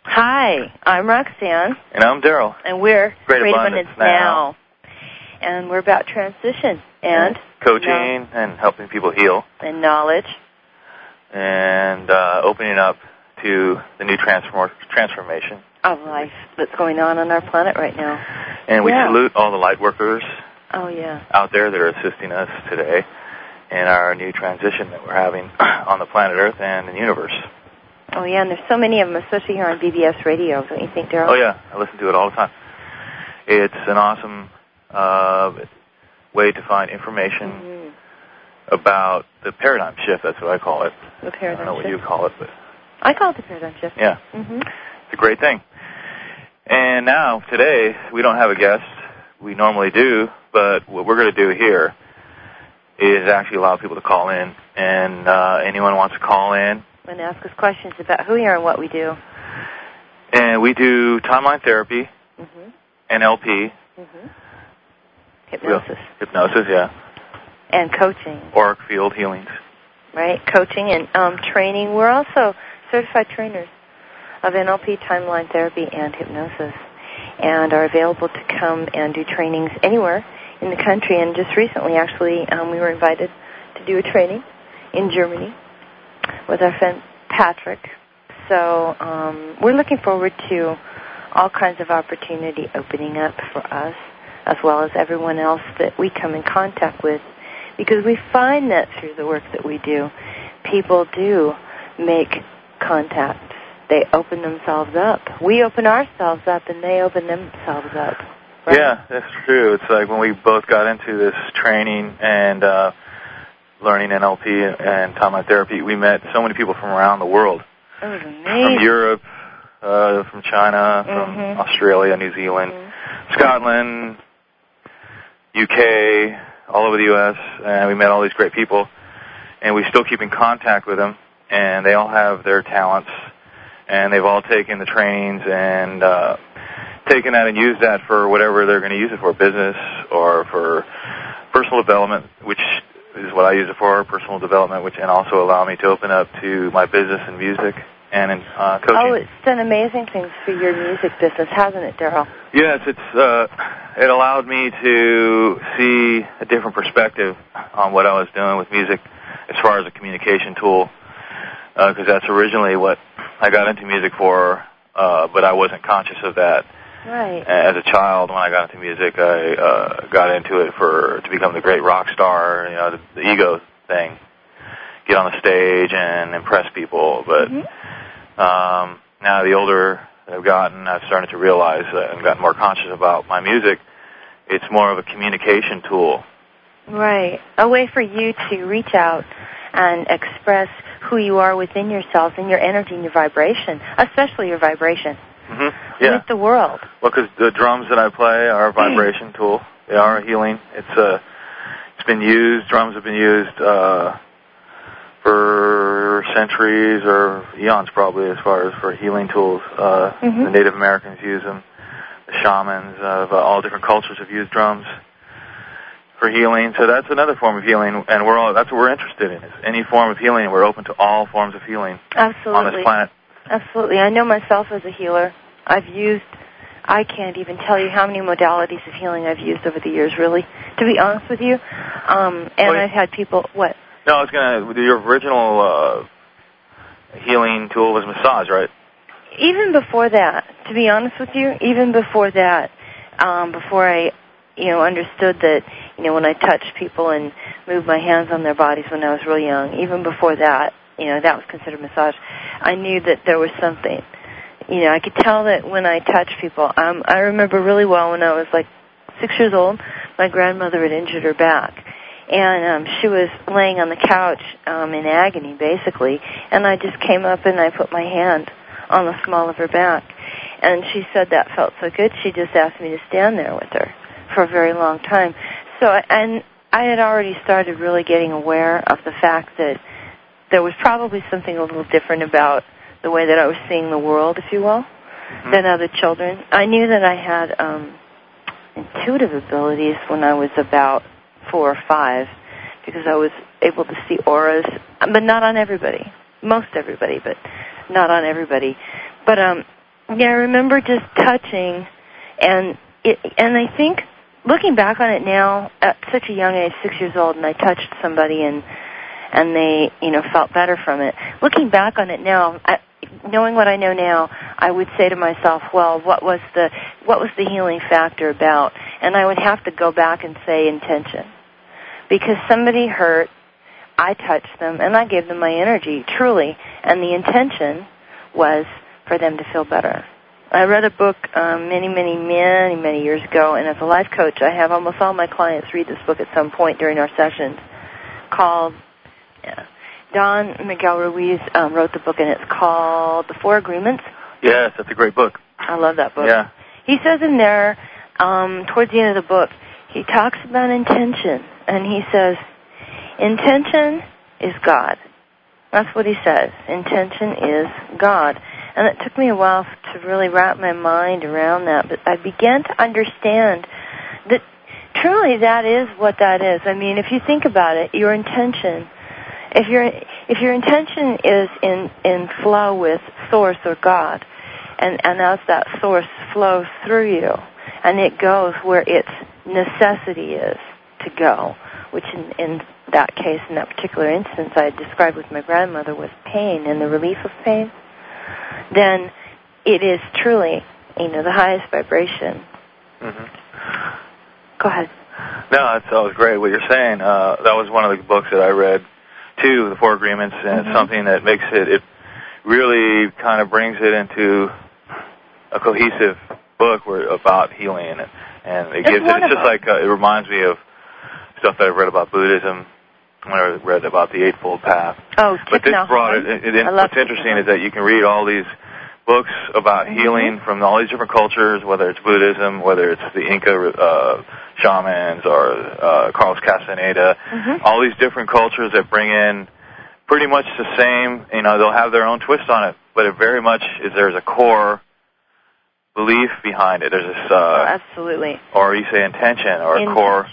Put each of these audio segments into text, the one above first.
Hi, I'm Roxanne. And I'm Daryl. And we're Great Abundance Now. And we're about transition and coaching and helping people heal. And knowledge. And opening up to the new transformation of life that's going on our planet right now. And we salute all the light workers out there that are assisting us today in our new transition that we're having on the planet Earth and in the universe. Oh, yeah, and there's so many of them, especially here on BBS Radio, don't you think, Daryl? Oh, yeah, I listen to it all the time. It's an awesome way to find information about the paradigm shift. That's what I call it. The paradigm shift. I don't know what you call it, but I call it the paradigm shift. Yeah. It's a great thing. And now, today, we don't have a guest. We normally do, but what we're going to do here is actually allow people to call in. And anyone wants to call in and ask us questions about who we are and what we do. And we do timeline therapy, NLP, hypnosis. Hypnosis, yeah. And coaching. Auric field healings. Right, coaching and training. We're also certified trainers of NLP, timeline therapy, and hypnosis, and are available to come and do trainings anywhere in the country. And just recently, actually, we were invited to do a training in Germany with our friend Patrick. So we're looking forward to all kinds of opportunity opening up for us, as well as everyone else that we come in contact with, because we find that through the work that we do, people do make contact. They open themselves up. We open ourselves up, and they open themselves up. Right? Yeah, that's true. It's like when we both got into this training and learning NLP and timeline therapy, we met so many people from around the world. That was amazing. From Europe, from China, from Australia, New Zealand, Scotland, UK, all over the U.S., and we met all these great people, and we still keep in contact with them, and they all have their talents, and they've all taken the trainings and taken that and used that for whatever they're going to use it for, business or for personal development, which is what I use it for, personal development, which and also allow me to open up to my business and music and in coaching. Oh, it's done amazing things for your music business, hasn't it, Daryl? Yes, it allowed me to see a different perspective on what I was doing with music as far as a communication tool, because that's originally what I got into music for, but I wasn't conscious of that. Right. As a child, when I got into music, I got into it to become the great rock star, the ego thing, get on the stage and impress people. But now the older I've gotten, I've started to realize and gotten more conscious about my music. It's more of a communication tool. Right. A way for you to reach out and express who you are within yourself and your energy and your vibration, especially your vibration. Yeah. With the world. Well, because the drums that I play are a vibration tool. They are a healing. It's been used. Drums have been used for centuries or eons, probably, as far as for healing tools. The Native Americans use them. The shamans of all different cultures have used drums for healing. So that's another form of healing, and that's what we're interested in. Is any form of healing. We're open to all forms of healing on this planet. Absolutely. I know myself as a healer. I can't even tell you how many modalities of healing I've used over the years, really, to be honest with you. I've had people, what? No, I was your original healing tool was massage, right? Even before that, to be honest with you, even before that, before I, understood that, when I touched people and moved my hands on their bodies when I was real young, even before that, that was considered massage. I knew that there was something. I could tell that when I touched people. I remember really well when I was like 6 years old, my grandmother had injured her back. And she was laying on the couch in agony, basically. And I just came up and I put my hand on the small of her back. And she said that felt so good, she just asked me to stand there with her for a very long time. And I had already started really getting aware of the fact that there was probably something a little different about the way that I was seeing the world, if you will, than other children. I knew that I had intuitive abilities when I was about 4 or 5, because I was able to see auras, but not on everybody. Most everybody, but not on everybody. But Yeah, I remember just touching, and I think, looking back on it now, at such a young age, 6 years old, and I touched somebody and they, felt better from it. Looking back on it now, knowing what I know now, I would say to myself, well, what was the healing factor about? And I would have to go back and say intention. Because somebody hurt, I touched them, and I gave them my energy, truly, and the intention was for them to feel better. I read a book many years ago, and as a life coach, I have almost all my clients read this book at some point during our sessions, called, Don Miguel Ruiz wrote the book, and it's called The Four Agreements. Yes, that's a great book. I love that book. Yeah. He says in there, towards the end of the book, he talks about intention, and he says, intention is God. That's what he says. Intention is God. And it took me a while to really wrap my mind around that, but I began to understand that truly that is what that is. I mean, if you think about it, your intention, if your intention is in flow with Source or God, and as that Source flows through you, and it goes where its necessity is to go, which in that case, in that particular instance I described with my grandmother, was pain and the relief of pain, then it is truly, the highest vibration. Mm-hmm. Go ahead. No, that was great what you're saying. That was one of the books that I read, too, The Four Agreements, and it's something that makes it really kind of brings it into a cohesive book about healing, and it gives it's just like, it reminds me of stuff that I've read about Buddhism, when I read about the Eightfold Path. Oh, but this brought it. What's interesting is that you can read all these books about healing from all these different cultures, whether it's Buddhism, whether it's the Inca shamans or Carlos Castaneda, all these different cultures that bring in pretty much the same. They'll have their own twist on it, but it very much is there's a core belief behind it. There's this absolutely, or you say intention, or a core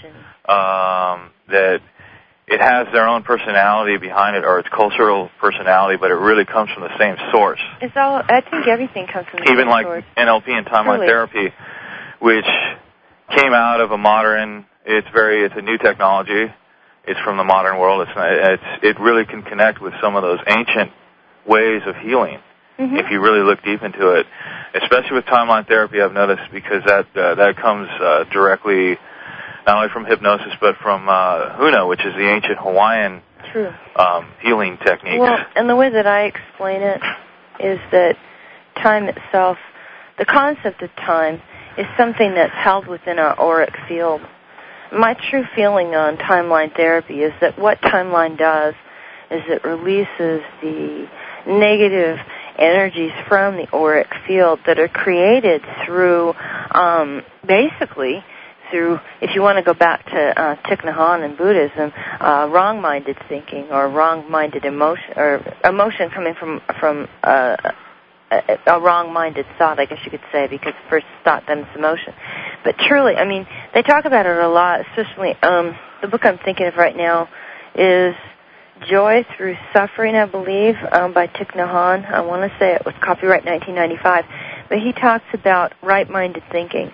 that. It has their own personality behind it, or its cultural personality, but it really comes from the same source. I think everything comes from the same source. Even like NLP and timeline therapy, which came out of a modern. It's a new technology. It's from the modern world. It really can connect with some of those ancient ways of healing. If you really look deep into it, especially with timeline therapy, I've noticed, because that comes directly. Not only from hypnosis, but from Huna, which is the ancient Hawaiian healing techniques. Well, and the way that I explain it is that time itself, the concept of time, is something that's held within our auric field. My true feeling on timeline therapy is that what timeline does is it releases the negative energies from the auric field that are created through, basically, if you want to go back to Thich Nhat Hanh in Buddhism, wrong-minded thinking or wrong-minded emotion, or emotion coming from a wrong-minded thought, I guess you could say, because first thought, then it's emotion. But truly, I mean, they talk about it a lot, especially the book I'm thinking of right now is Joy Through Suffering, I believe, by Thich Nhat Hanh. I want to say it was copyright 1995. But he talks about right-minded thinking.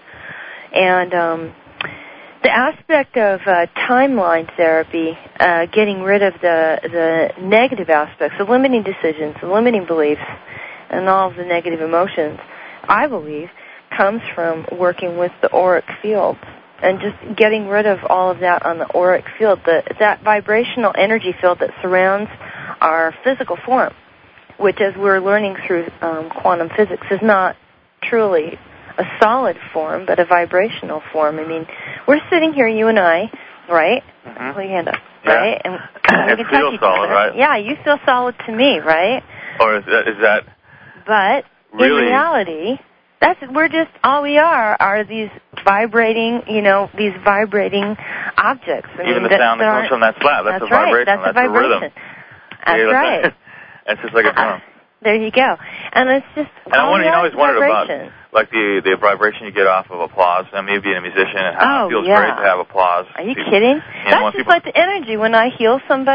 And the aspect of timeline therapy, getting rid of the negative aspects, the limiting decisions, the limiting beliefs, and all of the negative emotions, I believe, comes from working with the auric field and just getting rid of all of that on the auric field, that vibrational energy field that surrounds our physical form, which, as we're learning through quantum physics, is not truly a solid form, but a vibrational form. I mean, we're sitting here, you and I, right? Put your hand up, right? And we can touch each other. Right? Yeah, you feel solid to me, right? Or is that? But really? In reality, we're just all we are these vibrating, these vibrating objects. Even the sound that comes from that slab, that's a vibration. That's a vibration. Rhythm. That's right. That's just like a drum. There you go. And it's just and I always wondered about like the vibration you get off of applause. I mean, being a musician, and how it feels great to have applause. Are you kidding? That's just like the energy when I heal somebody.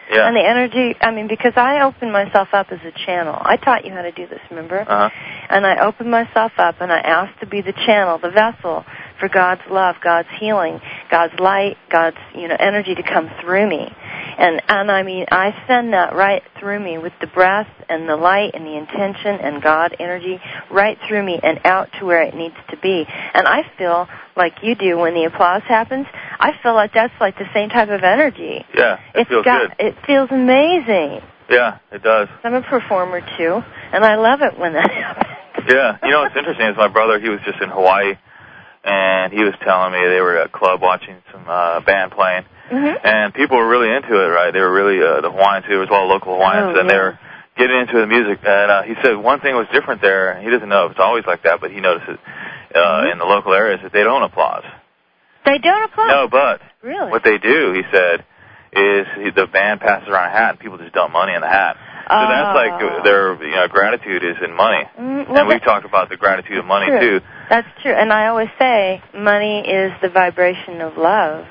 Yeah. And the energy, I mean, because I opened myself up as a channel. I taught you how to do this, remember? Uh-huh. And I opened myself up and I asked to be the channel, the vessel for God's love, God's healing, God's light, God's, energy to come through me. And I mean, I send that right through me with the breath and the light and the intention and God energy right through me and out to where it needs to be. And I feel like you do when the applause happens. I feel like that's like the same type of energy. Yeah, it feels good. It feels amazing. Yeah, it does. I'm a performer too, and I love it when that happens. Yeah, what's interesting is my brother, he was just in Hawaii, and he was telling me they were at a club watching some band playing, and people were really into it, right? They were really, the Hawaiians, it was all local Hawaiians, and they were getting into the music, and he said one thing was different there. He doesn't know if it's always like that, but he noticed it in the local areas that they don't applaud. They don't applaud? No, but really? What they do, he said, is the band passes around a hat, and people just dump money in the hat. So that's like their gratitude is in money. And we've talked about the gratitude of money, too. That's true. And I always say money is the vibration of love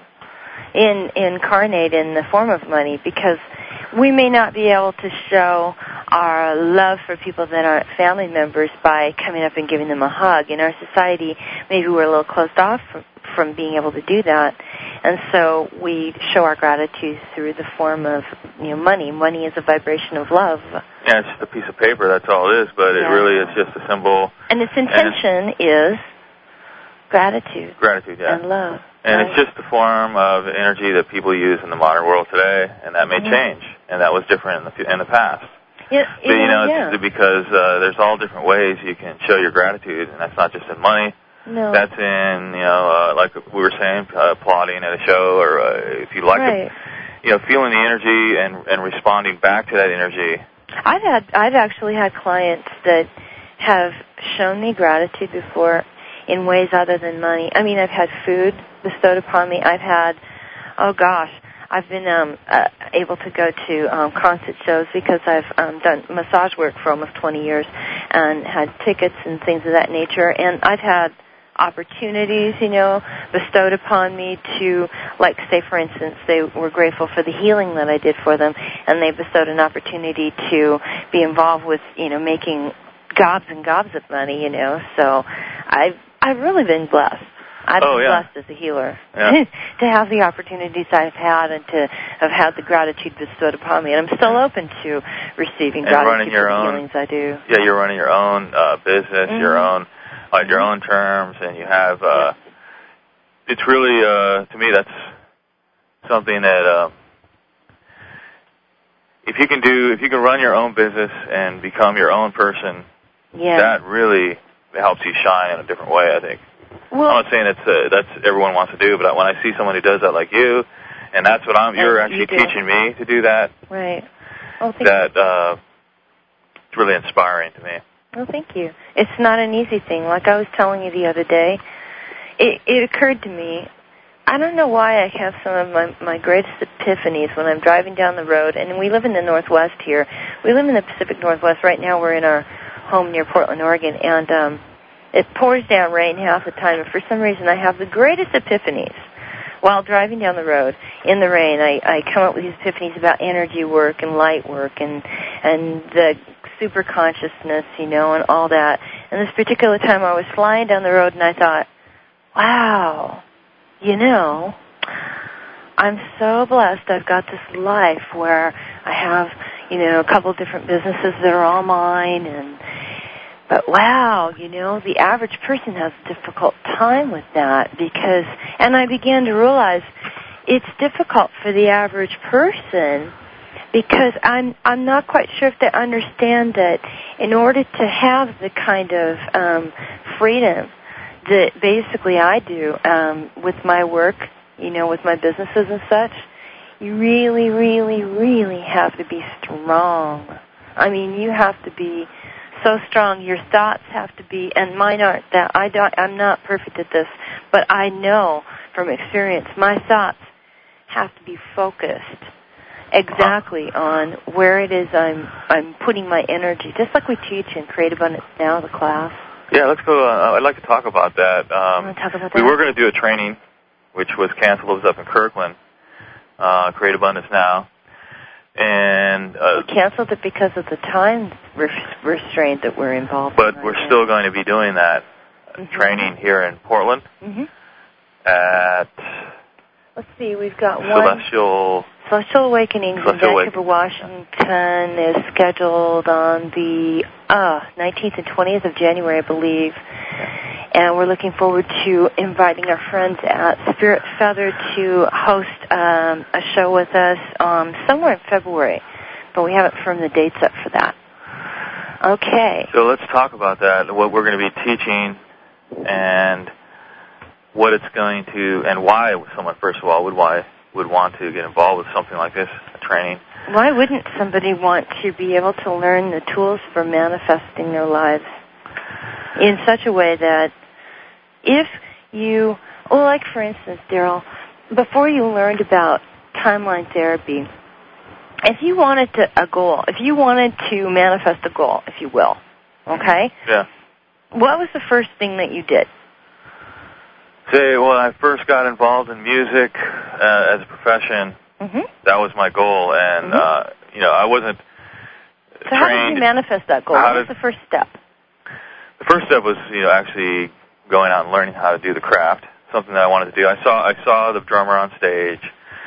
incarnate in the form of money, because we may not be able to show our love for people that aren't family members by coming up and giving them a hug. In our society, maybe we're a little closed off from being able to do that. And so we show our gratitude through the form of money. Money is a vibration of love. Yeah, it's just a piece of paper, that's all it is, but it really is just a symbol. And its intention is gratitude. Gratitude, yeah. And love. And it's just a form of energy that people use in the modern world today, and that may change. And that was different in the past. It's because there's all different ways you can show your gratitude, and that's not just in money. No. That's in, like we were saying, applauding at a show, or if you like it, feeling the energy and responding back to that energy. I've actually had clients that have shown me gratitude before in ways other than money. I mean, I've had food bestowed upon me. I've had, I've been able to go to concert shows because I've done massage work for almost 20 years and had tickets and things of that nature. And I've had opportunities, bestowed upon me to, like, say, for instance, they were grateful for the healing that I did for them, and they bestowed an opportunity to be involved with, making gobs and gobs of money, So I've really been blessed. I've been blessed as a healer to have the opportunities I've had and to have had the gratitude bestowed upon me. And I'm still open to receiving gratitude for the healings I do. Yeah, you're running your own business, your own terms, and you have, it's really, to me, that's something that, if you can run your own business and become your own person, that really helps you shine in a different way, I think. Well, I'm not saying that's everyone wants to do, but when I see someone who does that like you, and that's what you're actually teaching me to do that. Right. Oh, thank you. It's really inspiring to me. Well, thank you. It's not an easy thing. Like I was telling you the other day, it occurred to me, I don't know why I have some of my greatest epiphanies when I'm driving down the road, and we live in the Northwest here. We live in the Pacific Northwest. Right now we're in our home near Portland, Oregon, and it pours down rain half the time, and for some reason I have the greatest epiphanies while driving down the road in the rain. I come up with these epiphanies about energy work and light work and the super consciousness, and all that. And this particular time I was flying down the road and I thought, wow, I'm so blessed. I've got this life where I have, a couple of different businesses that are all mine, but wow, the average person has a difficult time with that and I began to realize it's difficult for the average person because I'm not quite sure if they understand that in order to have the kind of freedom that basically I do with my work, with my businesses and such, you really, really, really have to be strong. I mean, you have to be so strong. Your thoughts have to be, and mine aren't that. I'm not perfect at this, but I know from experience my thoughts have to be focused exactly on where it is I'm putting my energy, just like we teach in Create Abundance Now, the class. Yeah, let's go. I'd like to talk about that. Want to talk about that? We were going to do a training, which was canceled. It was up in Kirkland, Create Abundance Now. And we canceled it because of the time restraint that we're involved but in. We're still going to be doing that training here in Portland at... Let's see, we've got Celestial Awakenings in Vancouver, Washington is scheduled on the 19th and 20th of January, I believe. And we're looking forward to inviting our friends at Spirit Feather to host a show with us somewhere in February. But we haven't firmed the dates up for that. Okay. So let's talk about that, what we're going to be teaching and what it's going to, and why someone, first of all, would want to get involved with something like this, a training. Why wouldn't somebody want to be able to learn the tools for manifesting their lives in such a way that if you, like for instance, Daryl, before you learned about timeline therapy, if you wanted to manifest a goal, if you will, okay? Yeah. What was the first thing that you did? When I first got involved in music as a profession, that was my goal, and I wasn't trained. So how did you manifest that goal? What was the first step? The first step was, actually going out and learning how to do the craft, something that I wanted to do. I saw the drummer on stage.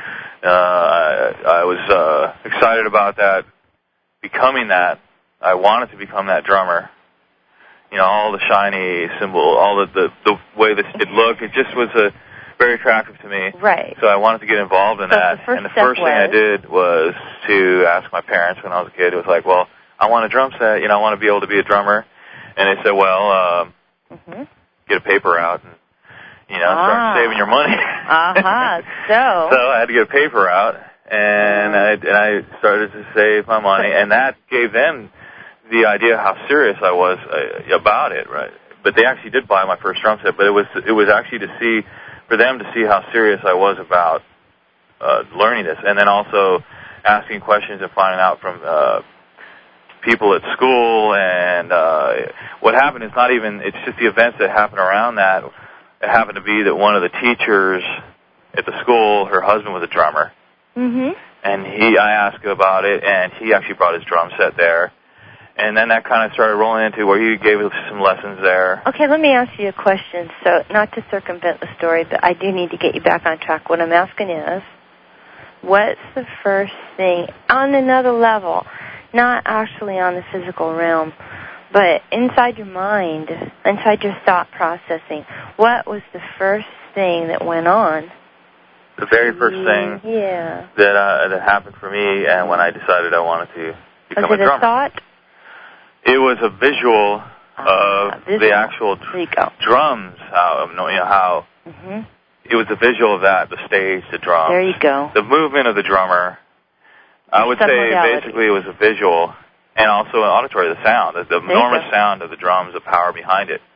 I was excited about that, becoming that. I wanted to become that drummer. All the shiny symbol, all the way it looked, it just was very attractive to me. Right. So I wanted to get involved in that. And the first thing I did was to ask my parents when I was a kid. It was like, well, I want a drum set. I want to be able to be a drummer. And they said, well, get a paper out and, start saving your money. So I had to get a paper out, and I started to save my money, and that gave them the idea how serious I was about it, right? But they actually did buy my first drum set. But it was actually for them to see how serious I was about learning this, and then also asking questions and finding out from people at school. And what happened is it's just the events that happen around that. It happened to be that one of the teachers at the school, her husband was a drummer, and I asked about it, and he actually brought his drum set there. And then that kind of started rolling into where you gave us some lessons there. Okay, let me ask you a question. So, not to circumvent the story, but I do need to get you back on track. What I'm asking is, what's the first thing on another level, not actually on the physical realm, but inside your mind, inside your thought processing, what was the first thing that went on? The very first thing that happened for me, and when I decided I wanted to become a drummer. Was it a thought? It was a visual of the actual drums. How it was a visual of that, the stage, the drums. There you go. The movement of the drummer. I would say basically it was a visual and also an auditory, the sound, the enormous sound of the drums, the power behind it.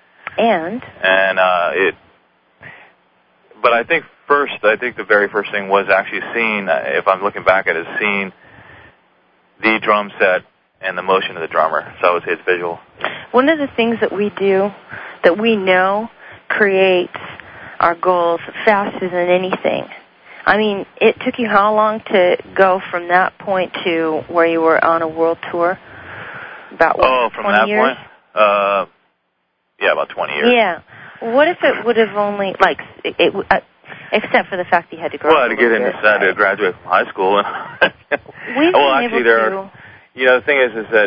But I think the very first thing was actually seeing, if I'm looking back at it, seeing the drum set and the motion of the drummer. So I would say it's visual. One of the things that we do that we know creates our goals faster than anything. I mean, it took you how long to go from that point to where you were on a world tour? About what, 20 years? Point? About 20 years. Yeah. What if it would have only, except for the fact that you had to graduate? Well, to get into that, to graduate from high school. The thing is that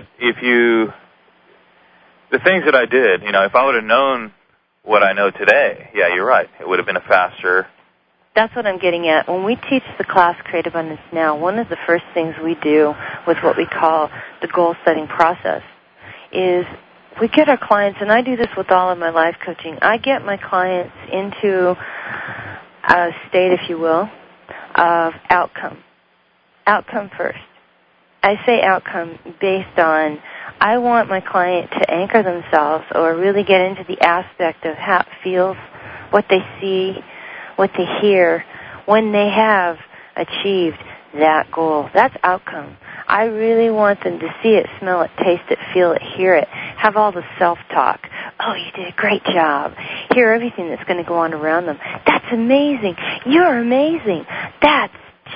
the things that I did, if I would have known what I know today, you're right, it would have been a faster. That's what I'm getting at. When we teach the class Create Abundance Now, one of the first things we do with what we call the goal-setting process is we get our clients, and I do this with all of my life coaching, I get my clients into a state, if you will, of outcome. Outcome first. I say outcome based on I want my client to anchor themselves or really get into the aspect of how it feels, what they see, what they hear, when they have achieved that goal. That's outcome. I really want them to see it, smell it, taste it, feel it, hear it, have all the self-talk. Oh, you did a great job. Hear everything that's going to go on around them. That's amazing. You're amazing. That's just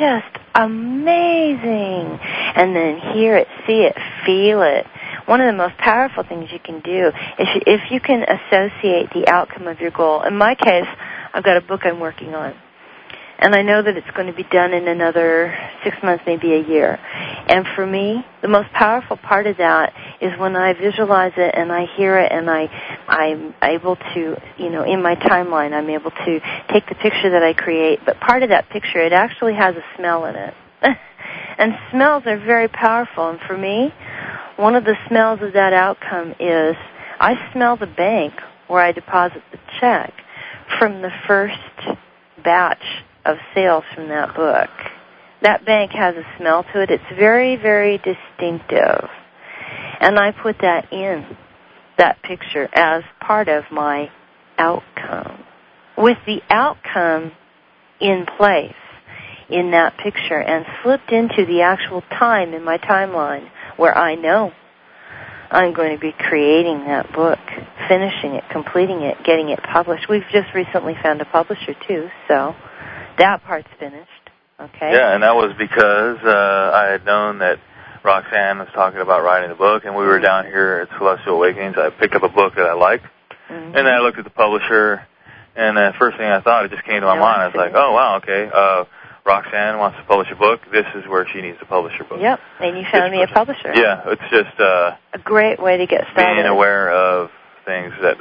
amazing. And then hear it, see it, feel it. One of the most powerful things you can do is if you can associate the outcome of your goal. In my case, I've got a book I'm working on. And I know that it's going to be done in another 6 months, maybe a year. And for me, the most powerful part of that is when I visualize it and I hear it and I'm able to, in my timeline, I'm able to take the picture that I create. But part of that picture, it actually has a smell in it. And smells are very powerful. And for me, one of the smells of that outcome is I smell the bank where I deposit the check from the first batch of sales from that book. That bank has a smell to it. It's very, very distinctive. And I put that in that picture as part of my outcome. With the outcome in place in that picture and slipped into the actual time in my timeline where I know I'm going to be creating that book, finishing it, completing it, getting it published. We've just recently found a publisher, too, so that part's finished. Okay. Yeah, and that was because I had known that Roxanne was talking about writing the book, and we were down here at Celestial Awakenings. I picked up a book that I liked, and then I looked at the publisher, and the first thing I thought, it just came to my mind. I was like, oh, wow, okay, Roxanne wants to publish a book. This is where she needs to publish her book. Yep, and you found me a publisher. Yeah, it's just a great way to get started. Being aware of things that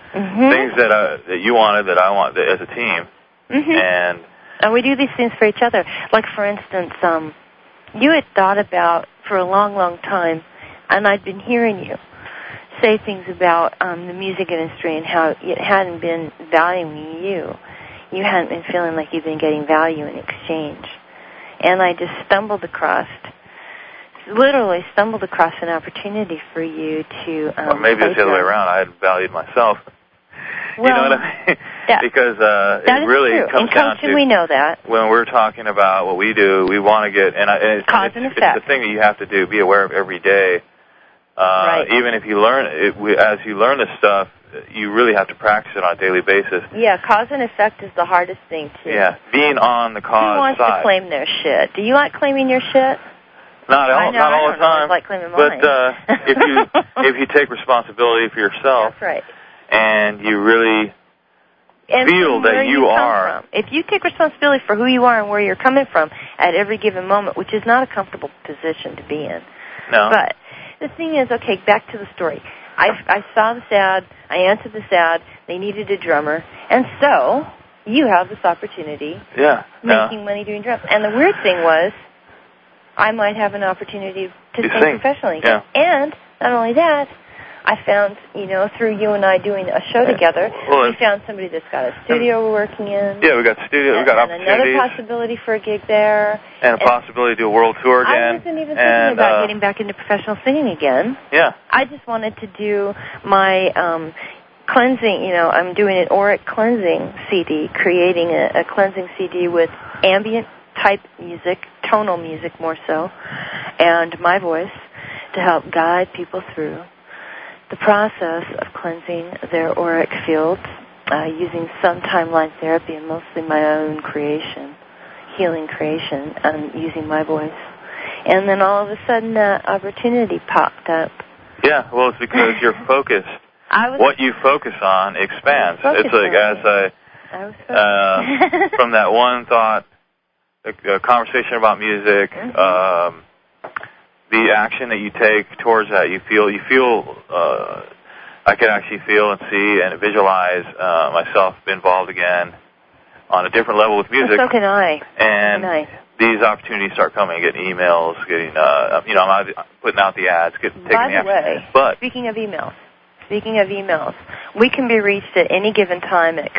that you wanted, that I want as a team, and we do these things for each other. Like, for instance, you had thought about for a long, long time, and I'd been hearing you say things about the music industry and how it hadn't been valuing you. You hadn't been feeling like you'd been getting value in exchange. And I just literally stumbled across an opportunity for you to... Or maybe it's the other way around. I had valued myself. Well, you know what I mean? Because it really comes down to... we know that. When we're talking about what we do, we want to get... Cause and effect. It's the thing that you have to do, be aware of every day. Right. Even if you learn it, as you learn this stuff, you really have to practice it on a daily basis. Yeah, cause and effect is the hardest thing, too. Yeah, being on the cause side. Who wants to claim their shit? Do you like claiming your shit? Not all the time. I like claiming mine. But if you take responsibility for yourself, that's right, and you really feel that you are... If you take responsibility for who you are and where you're coming from at every given moment, which is not a comfortable position to be in. No. But the thing is, okay, back to the story. I saw this ad, I answered this ad, they needed a drummer, and so you have this opportunity making money doing drums. And the weird thing was, I might have an opportunity to sing professionally. Yeah. And not only that, I found, through you and I doing a show together, we found somebody that's got a studio we're working in. Yeah, we got studio, we got opportunities. And another possibility for a gig there. And a possibility to do a world tour again. I wasn't even thinking about getting back into professional singing again. Yeah. I just wanted to do my cleansing, I'm doing an auric cleansing CD, creating a cleansing CD with ambient type music, tonal music more so, and my voice to help guide people through the process of cleansing their auric fields using some timeline therapy and mostly my own creation, healing creation, and using my voice. And then all of a sudden that opportunity popped up. Yeah, well, it's because you're focused. What you focus on expands. It's like from that one thought, a conversation about music, the action that you take towards that, you feel, I can actually feel and see and visualize myself involved again on a different level with music. So can I. And these opportunities start coming, getting emails, I'm putting out the ads, taking the action. By the way, but speaking of emails, we can be reached at any given time at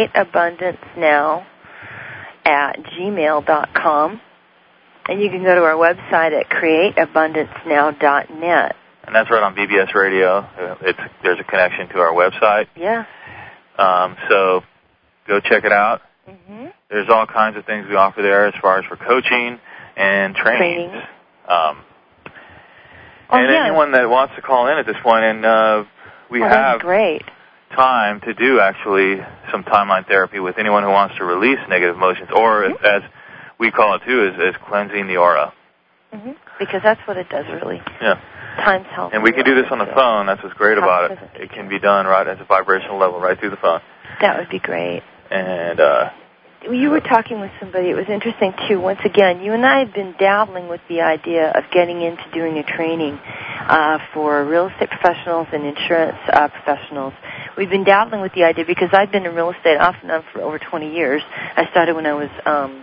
createabundancenow@gmail.com. And you can go to our website at createabundancenow.net. And that's right on BBS Radio. There's a connection to our website. Yeah. So go check it out. There's all kinds of things we offer there as far as for coaching and trainings. Anyone that wants to call in at this point, and we have time to do actually some timeline therapy with anyone who wants to release negative emotions, or as we call it too is cleansing the aura. Mm-hmm. Because that's what it does, really. Yeah. Time's help. And we can do this on the phone. That's what's great about it. It can be done right at the vibrational level, right through the phone. That would be great. And you were talking with somebody. It was interesting too. Once again, you and I have been dabbling with the idea of getting into doing a training for real estate professionals and insurance professionals. We've been dabbling with the idea because I've been in real estate off and on for over 20 years. I started when I was,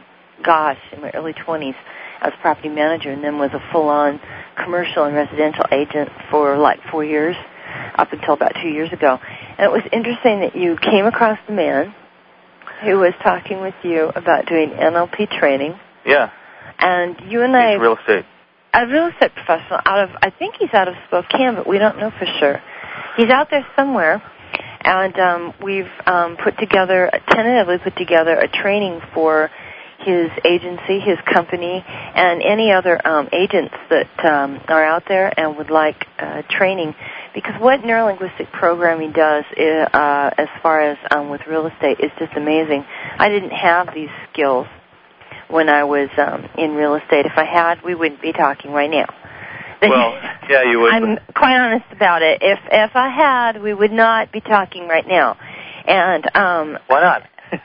in my early 20s. I was a property manager and then was a full-on commercial and residential agent for like 4 years, up until about 2 years ago. And it was interesting that you came across the man who was talking with you about doing NLP training. Yeah. And you and I... He's real estate. A real estate professional I think he's out of Spokane, but we don't know for sure. He's out there somewhere, and we've tentatively put together a training for his agency, his company, and any other agents that are out there and would like training. Because what neurolinguistic programming does as far as with real estate is just amazing. I didn't have these skills when I was in real estate. If I had, we wouldn't be talking right now. Well, yeah, you would. I'm quite honest about it. If I had, we would not be talking right now. And why not?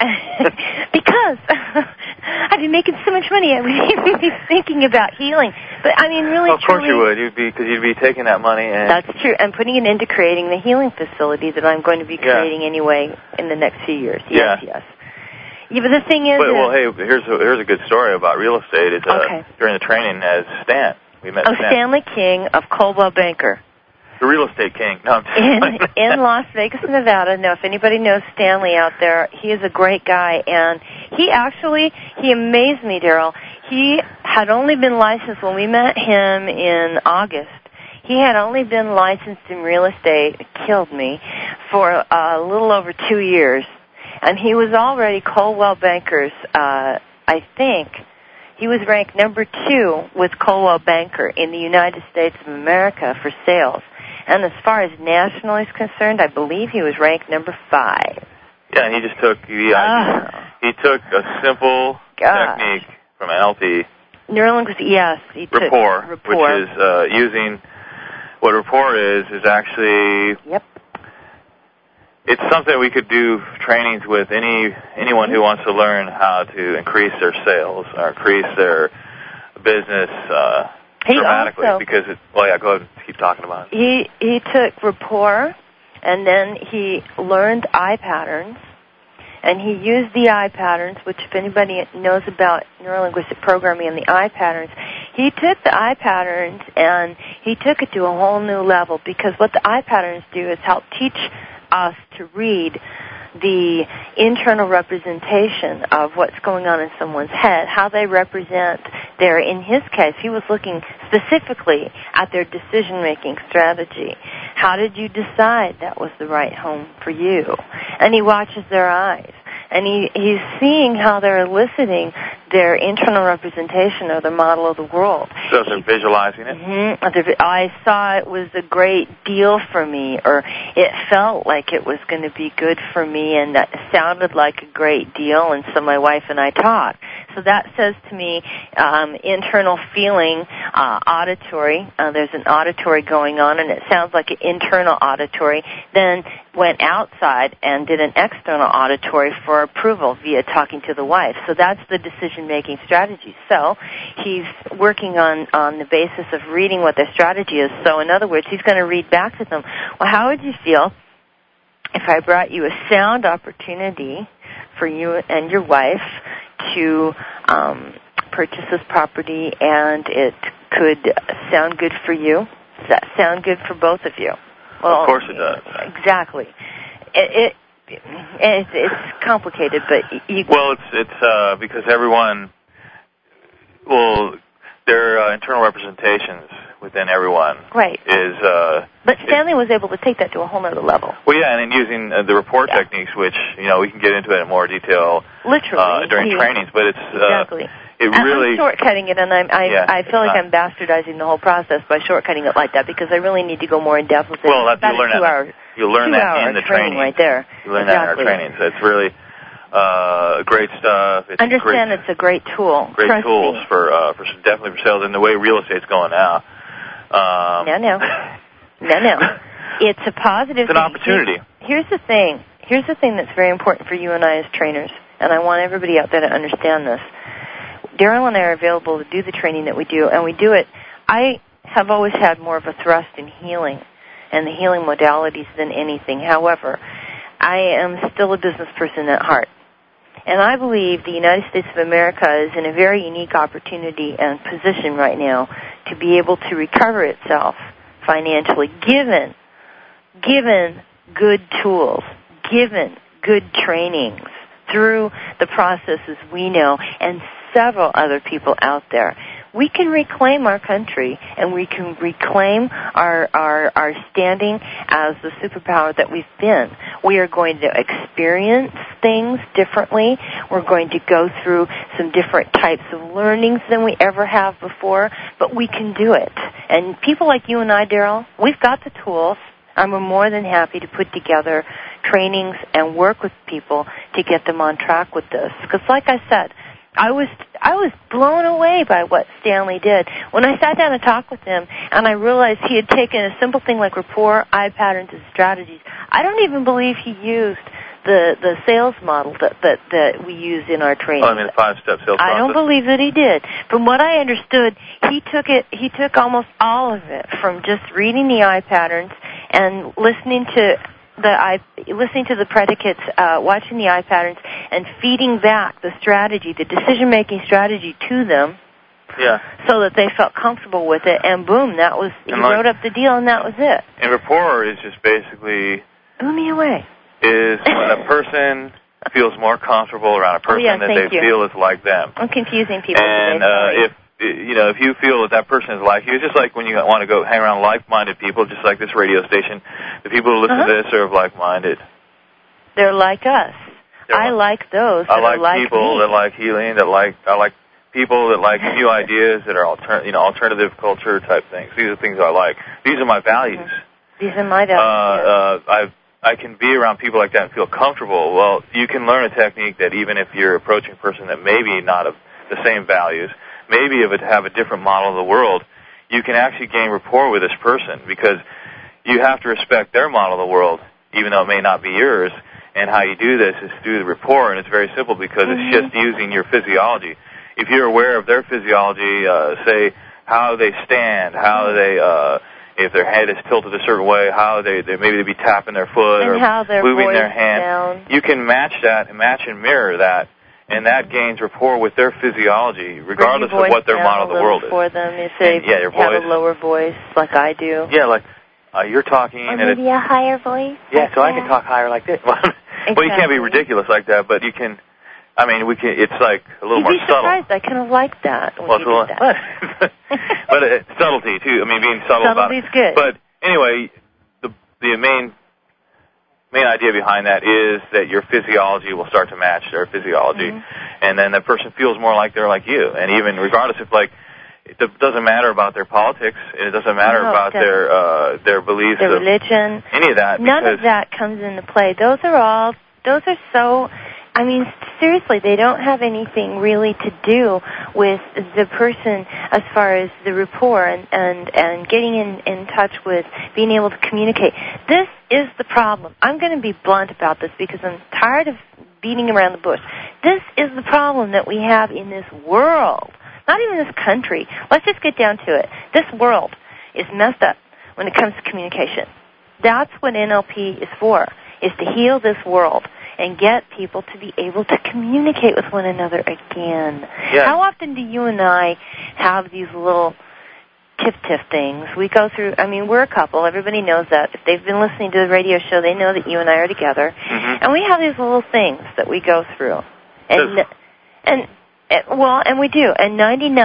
Because I'd be making so much money, I would even be thinking about healing. But I mean, really, well, of course you would. You'd be taking that money and that's true, and putting it into creating the healing facility that I'm going to be creating anyway in the next few years. Yes, yes. Yeah, but the thing is, hey, here's a good story about real estate. Is during the training as Stan, we met Stan. Stanley King of Coldwell Banker. The real estate king. No, in Las Vegas, Nevada. Now, if anybody knows Stanley out there, he is a great guy, and he amazed me, Daryl. He had only been licensed when we met him in August. He had only been licensed in real estate, it killed me, for a little over 2 years. And he was already Coldwell Banker's, I think, he was ranked number 2 with Coldwell Banker in the United States of America for sales. And as far as national is concerned, I believe he was ranked number 5. Yeah, and he just took he took a simple technique from NLP. Neurolinguistic, yes. He took rapport, which is using what rapport is actually. Yep. It's something we could do trainings with anyone who wants to learn how to increase their sales or increase their business dramatically. Because go ahead, keep talking about it. He took rapport, and then he learned eye patterns, and he used the eye patterns, which if anybody knows about neurolinguistic programming and the eye patterns, he took the eye patterns and he took it to a whole new level, because what the eye patterns do is help teach us to read the internal representation of what's going on in someone's head, how they represent in his case, he was looking specifically at their decision-making strategy. How did you decide that was the right home for you? And he watches their eyes. And he's seeing how they're eliciting their internal representation of the model of the world. So they're visualizing it? Mm-hmm. I saw it was a great deal for me, or it felt like it was going to be good for me, and that sounded like a great deal, and so my wife and I talked. So that says to me internal feeling, auditory. There's an auditory going on, and it sounds like an internal auditory. Then went outside and did an external auditory for approval via talking to the wife. So that's the decision-making strategy. So he's working on the basis of reading what their strategy is. So in other words, he's going to read back to them, well, how would you feel if I brought you a sound opportunity for you and your wife to purchase this property, and it could sound good for you? Does that sound good for both of you? Well, of course it does. Exactly. It's complicated, but it's because everyone, their internal representations within everyone, right, is. But Stanley was able to take that to a whole other level. Well, yeah, and then using the rapport techniques, which we can get into it in more detail, literally during trainings. But it's exactly. I'm shortcutting it, and I feel like I'm bastardizing the whole process by shortcutting it like that, because I really need to go more in depth with it. Well, you'll learn that in the training right there. You learn that in our training. So it's really Great stuff. It's it's a great tool. Great tools for definitely for sales, and the way real estate's going now. No. It's a positive. It's an opportunity. Here's the thing. Here's the thing that's very important for you and I as trainers, and I want everybody out there to understand this. Daryl and I are available to do the training that we do, and we do it. I have always had more of a thrust in healing and the healing modalities than anything. However, I am still a business person at heart. And I believe the United States of America is in a very unique opportunity and position right now to be able to recover itself financially, given good tools, given good trainings through the processes we know and several other people out there. We can reclaim our country, and we can reclaim our standing as the superpower that we've been. We are going to experience things differently. We're going to go through some different types of learnings than we ever have before, but we can do it. And people like you and I, Daryl, we've got the tools. I'm more than happy to put together trainings and work with people to get them on track with this. Because like I said, I was blown away by what Stanley did. When I sat down and talked with him, and I realized he had taken a simple thing like rapport, eye patterns, and strategies, I don't even believe he used the sales model that we use in our training. Oh, I mean the 5-step sales process. I don't believe that he did. From what I understood, he took almost all of it from just reading the eye patterns and listening to the predicates, watching the eye patterns, and feeding back the strategy, the decision-making strategy to them, so that they felt comfortable with it. And boom, he wrote up the deal, and that was it. And rapport is just basically blew me away. Is when a person feels more comfortable around a person that they feel is like them. I'm confusing people. And if you feel that person is like you, it's just like when you want to go hang around like-minded people, just like this radio station, the people who listen to this are like-minded. They're like us. I like those. I like people that like healing. I like people that like new ideas that are alternative culture type things. These are things I like. These are my values. These are my values. I can be around people like that and feel comfortable. Well, you can learn a technique that even if you're approaching a person that maybe not of the same values, maybe if it have a different model of the world, you can actually gain rapport with this person because you have to respect their model of the world, even though it may not be yours. And how you do this is through the rapport, and it's very simple because it's just using your physiology. If you're aware of their physiology, say how they stand, how they if their head is tilted a certain way, how they maybe they be tapping their foot and or moving their hand. Down. You can match that and match and mirror that, and that gains rapport with their physiology, regardless of what their model of the world is. For them, if they have a lower voice, like I do. Yeah, like you're talking, or maybe a higher voice. Yeah, so I can talk higher like this. Exactly. Well, you can't be ridiculous like that, but you can. I mean, we can. It's like a little more subtle. You'd be surprised. I kind of like that. When you do that. But subtlety too. I mean, being subtle about it. Subtlety's good. But anyway, the main idea behind that is that your physiology will start to match their physiology, and then that person feels more like they're like you. And even regardless if it doesn't matter about their politics, it doesn't matter about their beliefs, their religion, any of that. None of that comes into play. Those are so. I mean, seriously, they don't have anything really to do with the person as far as the rapport and getting in touch with being able to communicate. This is the problem. I'm going to be blunt about this because I'm tired of beating around the bush. This is the problem that we have in this world. Not even this country. Let's just get down to it. This world is messed up when it comes to communication. That's what NLP is for, is to heal this world and get people to be able to communicate with one another again. Yeah. How often do you and I have these little tiff things? We go through, I mean, we're a couple. Everybody knows that. If they've been listening to the radio show, they know that you and I are together. And we have these little things that we go through. And we do. And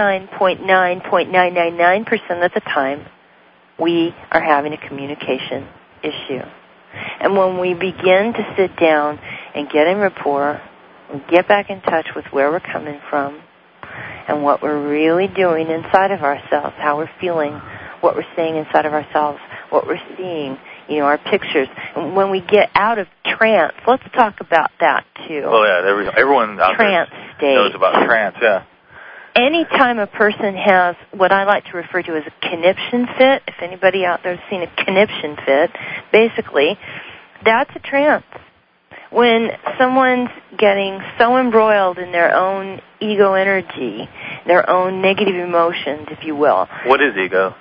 99.999% of the time, we are having a communication issue. And when we begin to sit down and get in rapport, and get back in touch with where we're coming from and what we're really doing inside of ourselves, how we're feeling, what we're saying inside of ourselves, what we're seeing, our pictures. And when we get out of trance. Let's talk about that, too. Well, yeah, everyone out trance there state. knows about trance, yeah. Anytime a person has what I like to refer to as a conniption fit, if anybody out there has seen a conniption fit, basically, that's a trance. When someone's getting so embroiled in their own ego energy, their own negative emotions, if you will. What is ego?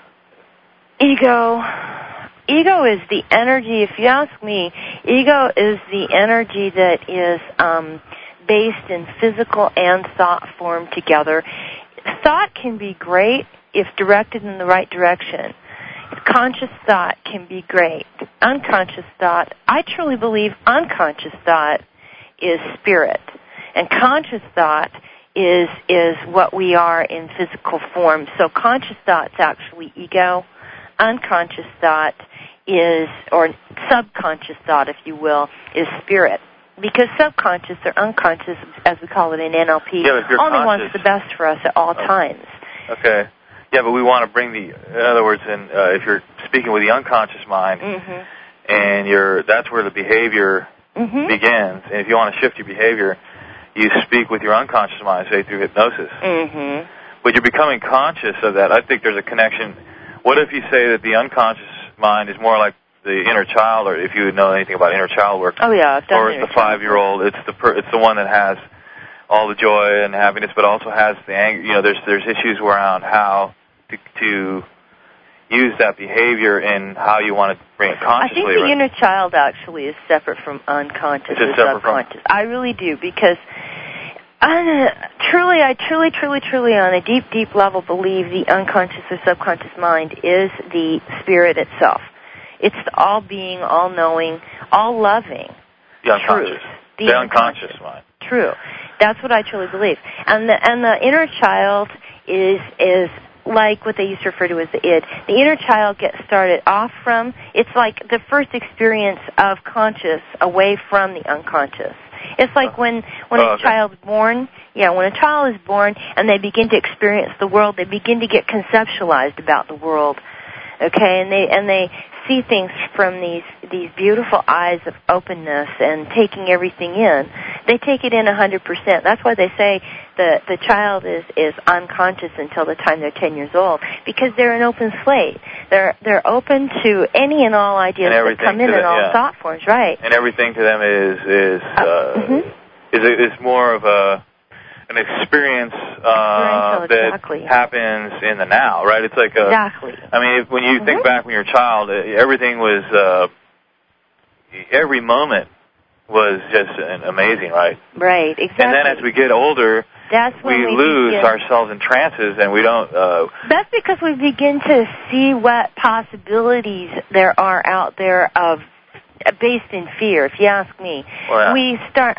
Ego is the energy, if you ask me, ego is the energy that is based in physical and thought form together. Thought can be great if directed in the right direction. Conscious thought can be great. Unconscious thought, I truly believe unconscious thought is spirit. And conscious thought is what we are in physical form. So conscious thought's actually ego. Unconscious thought is, or subconscious thought, if you will, is spirit. Because subconscious or unconscious, as we call it in NLP, only wants the best for us at all times. Okay. Yeah, but we want to bring in other words, if you're speaking with the unconscious mind, and that's where the behavior begins. And if you want to shift your behavior, you speak with your unconscious mind, say through hypnosis. But you're becoming conscious of that. I think there's a connection. What if you say that the unconscious mind is more like the inner child, or if you know anything about inner child work? Oh yeah, I've done or it's the 5-year-old. It's the one that has all the joy and happiness, but also has the anger. You know, there's issues around how to use that behavior in how you want to bring it consciously. I think the inner child actually is separate from unconscious or subconscious. I really do, because I truly, on a deep, deep level, believe the unconscious or subconscious mind is the spirit itself. It's the all-being, all-knowing, all-loving the unconscious. truth. The unconscious mind. True. That's what I truly believe. And the inner child is like what they used to refer to as the id. The inner child gets started off from, it's like the first experience of conscious away from the unconscious. It's like when a child's born, when a child is born and they begin to experience the world, they begin to get conceptualized about the world. Okay, and they see things from these beautiful eyes of openness and taking everything in. They take it in 100%. That's why they say the child is unconscious until the time they're 10 years old, because they're an open slate. They're open to any and all ideas that come in all thought forms, right? And everything to them is more of an experience that happens in the now, right? It's like exactly. I mean, when you think back when you're a child, everything was every moment was just amazing, right? Right, exactly. And then as we get older, we lose ourselves in trances, and we don't. That's because we begin to see what possibilities there are out there of based in fear. If you ask me, we start.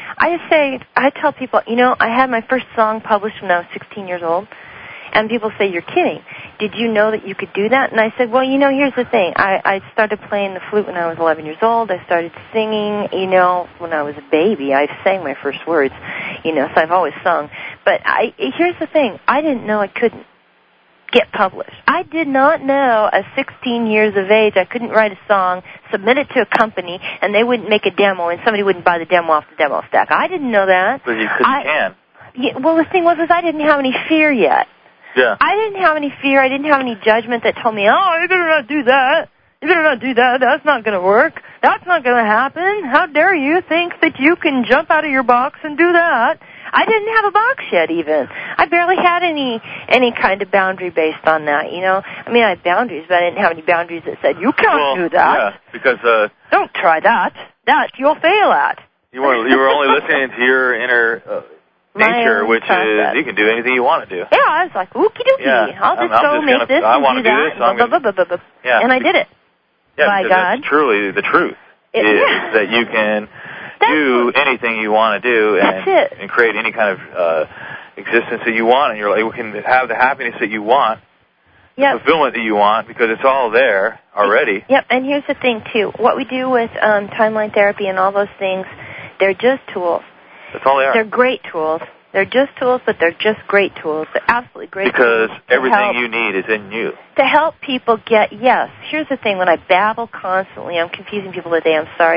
I tell people, I had my first song published when I was 16 years old, and people say, "You're kidding. Did you know that you could do that?" And I said, "Well, here's the thing. I started playing the flute when I was 11 years old. I started singing, when I was a baby. I sang my first words, so I've always sung. But here's the thing. I didn't know I couldn't get published. I did not know at 16 years of age I couldn't write a song, submit it to a company, and they wouldn't make a demo, and somebody wouldn't buy the demo off the demo stack. I didn't know that. But you can. Yeah, well, the thing was I didn't have any fear yet. Yeah. I didn't have any fear. I didn't have any judgment that told me, "Oh, you better not do that. You better not do that. That's not going to work. That's not going to happen. How dare you think that you can jump out of your box and do that?" I didn't have a box yet, even. I barely had any kind of boundary based on that, I mean, I had boundaries, but I didn't have any boundaries that said, "You can't do that." Yeah, because don't try that. That you'll fail at. You were only listening to your inner nature, which is you can do anything you want to do. Yeah, I was like, "Okie dokie, I'll just go make this and do that." And I did it. Yeah, by because God. That's truly the truth. Is that you can do anything you want to do and create any kind of existence that you want, and you can have the happiness that you want, the fulfillment that you want, because it's all there already. Yep, and here's the thing, too. What we do with timeline therapy and all those things, they're just tools. That's all they are. They're great tools. They're just tools, but they're just great tools. They're absolutely great tools. Because everything you need is in you. To help people here's the thing, when I babble constantly, I'm confusing people today, I'm sorry,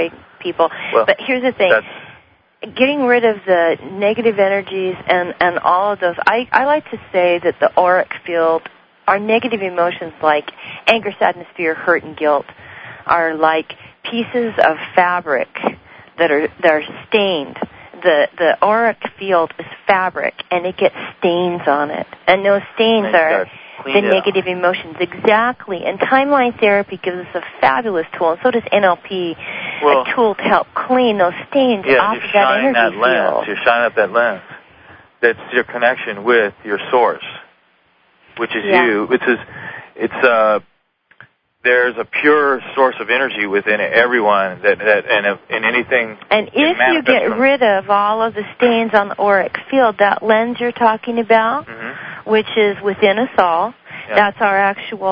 people. Well, but here's the thing. Getting rid of the negative energies and all of those, I like to say that the auric field, our negative emotions like anger, sadness, fear, hurt, and guilt are like pieces of fabric that are stained. The auric field is fabric, and it gets stains on it. And those stains are the negative emotions. Exactly. And timeline therapy gives us a fabulous tool, and so does NLP, a tool to help clean those stains off of that energy field. You're shining up that lens. That's your connection with your source, which is you. There's a pure source of energy within everyone that in anything. And if you get rid of all of the stains on the auric field, that lens you're talking about, which is within us all, that's our actual,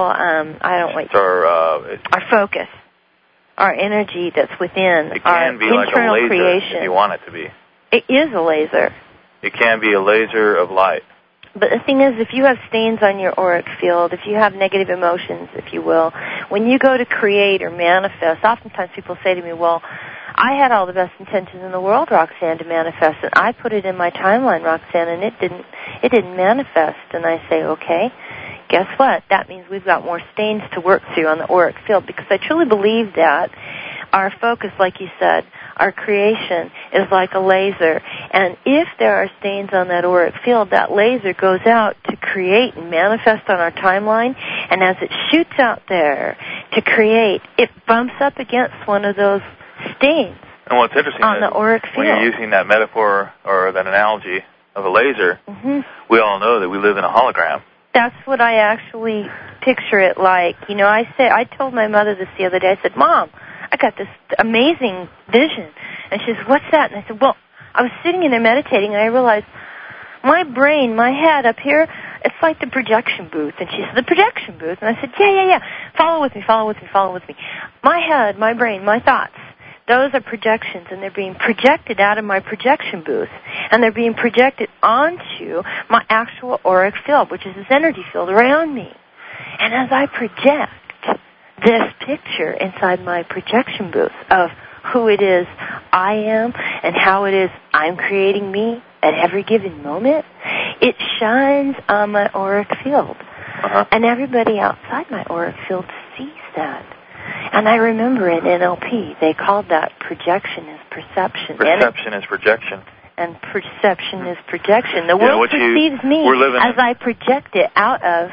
our focus, our energy that's within our internal creation. It can be like a laser if you want it to be. It is a laser. It can be a laser of light. But the thing is, if you have stains on your auric field, if you have negative emotions, if you will, when you go to create or manifest, oftentimes people say to me, well, I had all the best intentions in the world, Roxanne, to manifest, and I put it in my timeline, Roxanne, and it didn't manifest. And I say, okay, guess what? That means we've got more stains to work through on the auric field, because I truly believe that our focus, like you said, our creation is like a laser. And if there are stains on that auric field, that laser goes out to create and manifest on our timeline. And as it shoots out there to create, it bumps up against one of those stains. And what's interesting on the auric field. When you're using that metaphor or that analogy of a laser, we all know that we live in a hologram. That's what I actually picture it like. You know, I told my mother this the other day. I said, Mom, I got this amazing vision. And she says, what's that? And I said, well, I was sitting in there meditating, and I realized my brain, my head up here, it's like the projection booth. And she said, the projection booth? And I said, yeah. Follow with me. My head, my brain, my thoughts, those are projections, and they're being projected out of my projection booth. And they're being projected onto my actual auric field, which is this energy field around me. And as I project this picture inside my projection booth of who it is I am and how it is I'm creating me at every given moment, it shines on my auric field. And everybody outside my auric field sees that. And I remember in NLP, they called that projection is perception. Perception is projection. And perception is projection. The world perceives me as I project it out of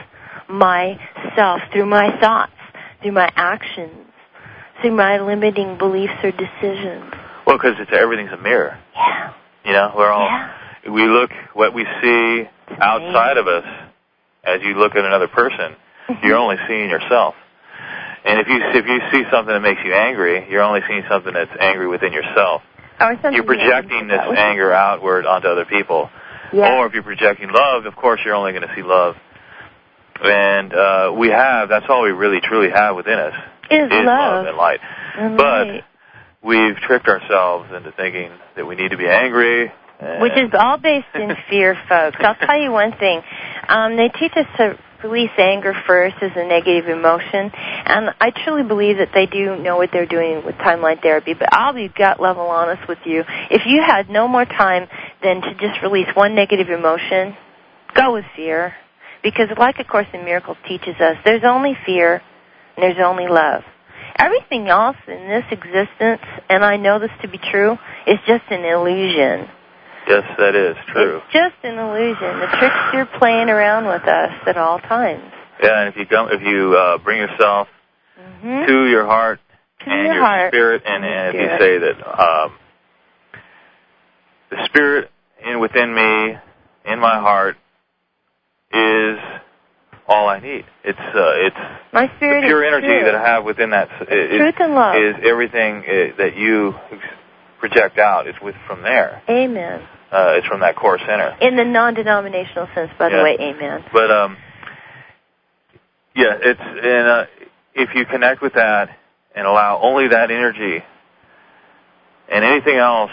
myself through my thoughts, through my actions, through my limiting beliefs or decisions. Well, because everything's a mirror. Yeah. You know, we look what we see outside of us. As you look at another person, you're only seeing yourself. And if you see something that makes you angry, you're only seeing something that's angry within yourself. You're projecting this anger outward onto other people. Yeah. Or if you're projecting love, of course you're only going to see love. And that's all we really truly have within us. Is love and light. But we've tricked ourselves into thinking that we need to be angry. Which is all based in fear, folks. I'll tell you one thing. They teach us to release anger first as a negative emotion, and I truly believe that they do know what they're doing with timeline therapy, but I'll be gut level honest with you. If you had no more time than to just release one negative emotion, go with fear. Because like A Course in Miracles teaches us, there's only fear and there's only love. Everything else in this existence, and I know this to be true, is just an illusion. Yes, that is true. It's just an illusion. The trickster playing around with us at all times. Yeah, and if you bring yourself to your heart and your spirit, and if you say that the spirit within me, in my heart, is all I need. It's my spirit, the pure energy that I have within that. Truth and love is everything that you project out. It's from there. Amen. It's from that core center. In the non-denominational sense, by the way, amen. But if you connect with that and allow only that energy, and anything else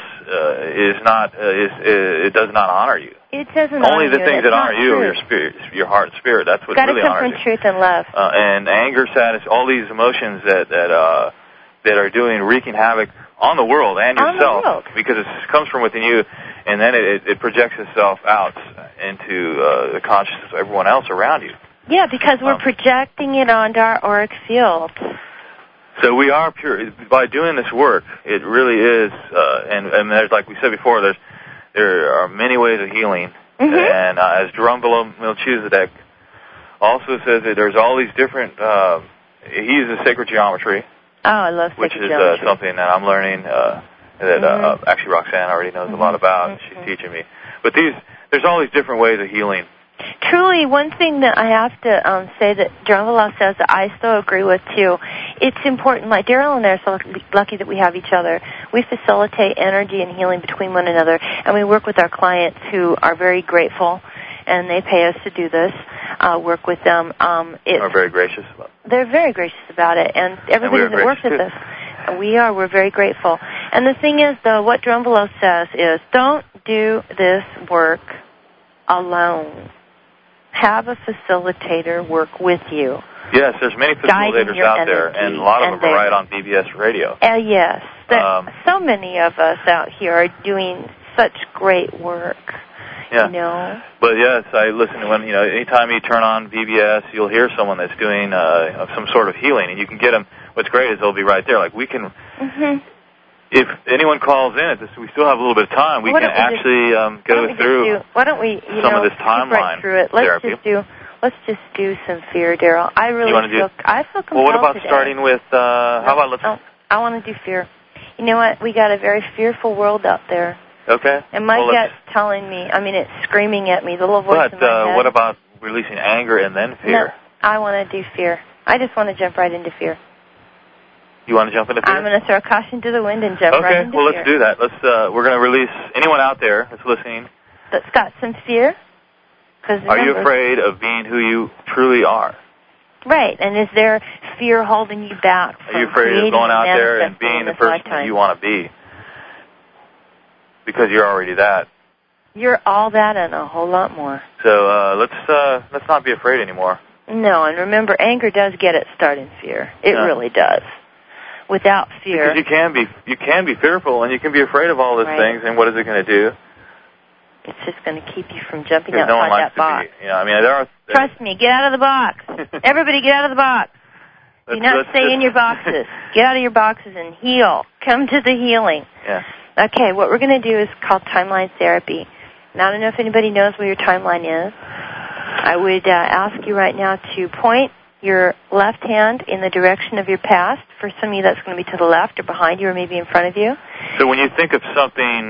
it does not honor you. It doesn't only honor the you. things that honor you are your spirit, your heart and spirit. That's what really honors you. Got to come from truth and love. And anger, sadness, all these emotions that that are wreaking havoc on the world and yourself, because it comes from within you, and then it projects itself out into the consciousness of everyone else around you. Yeah, because we're projecting it onto our auric field. So we are pure. By doing this work, it really is, and there's, like we said before, there are many ways of healing. Mm-hmm. And as Jerome Melchizedek also says that there's all these different, he uses sacred geometry. Oh, I love sacred geometry. Which is something that I'm learning, that actually Roxanne already knows a lot about. She's teaching me. But there's all these different ways of healing. Truly, one thing that I have to say that Jerome Villa says that I still agree with, too, it's important. Like Daryl and I are so lucky that we have each other. We facilitate energy and healing between one another, and we work with our clients who are very grateful, and they pay us to do this, work with them. They're very gracious about it. They're very gracious about it, and everybody that works with us, we're very grateful. And the thing is, though, what Jerome Villa says is, don't do this work alone. Have a facilitator work with you. Yes, there's many facilitators out there, and a lot of them are right on BBS radio. Yes. So many of us out here are doing such great work. Yeah. You know? But yes, I listen to anytime you turn on BBS, you'll hear someone that's doing some sort of healing, and you can get them. What's great is they'll be right there. Like we can, if anyone calls in, we still have a little bit of time. We can actually go through. Why don't we, some of this timeline right through it? Let's just do some fear, Daryl. I feel compelled. Well, what about today. Starting with? How about I want to do fear. You know what? We got a very fearful world out there. Okay. And my gut's telling me. I mean, it's screaming at me. The little voice in my head. What about releasing anger and then fear? No, I want to do fear. I just want to jump right into fear. You want to jump into fear? I'm going to throw caution to the wind and jump right into fear. Okay, well, let's do that. We're going to release anyone out there that's listening. That's got some fear. Are you afraid of being who you truly are? Right, and is there fear holding you back from Are you afraid of going out there and being the person that you want to be? Because you're already that. You're all that and a whole lot more. So let's not be afraid anymore. No, and remember, anger does get its start in fear. It really does. Without fear, because you can be fearful and you can be afraid of all these things. And what is it going to do? It's just going to keep you from jumping outside that box. Trust me, get out of the box. Everybody, get out of the box. Do not stay in your boxes. Get out of your boxes and heal. Come to the healing. Yeah. Okay, what we're going to do is called timeline therapy. Now, I don't know if anybody knows where your timeline is. I would ask you right now to point your left hand in the direction of your past. For some of you, that's going to be to the left or behind you or maybe in front of you. So when you think of something,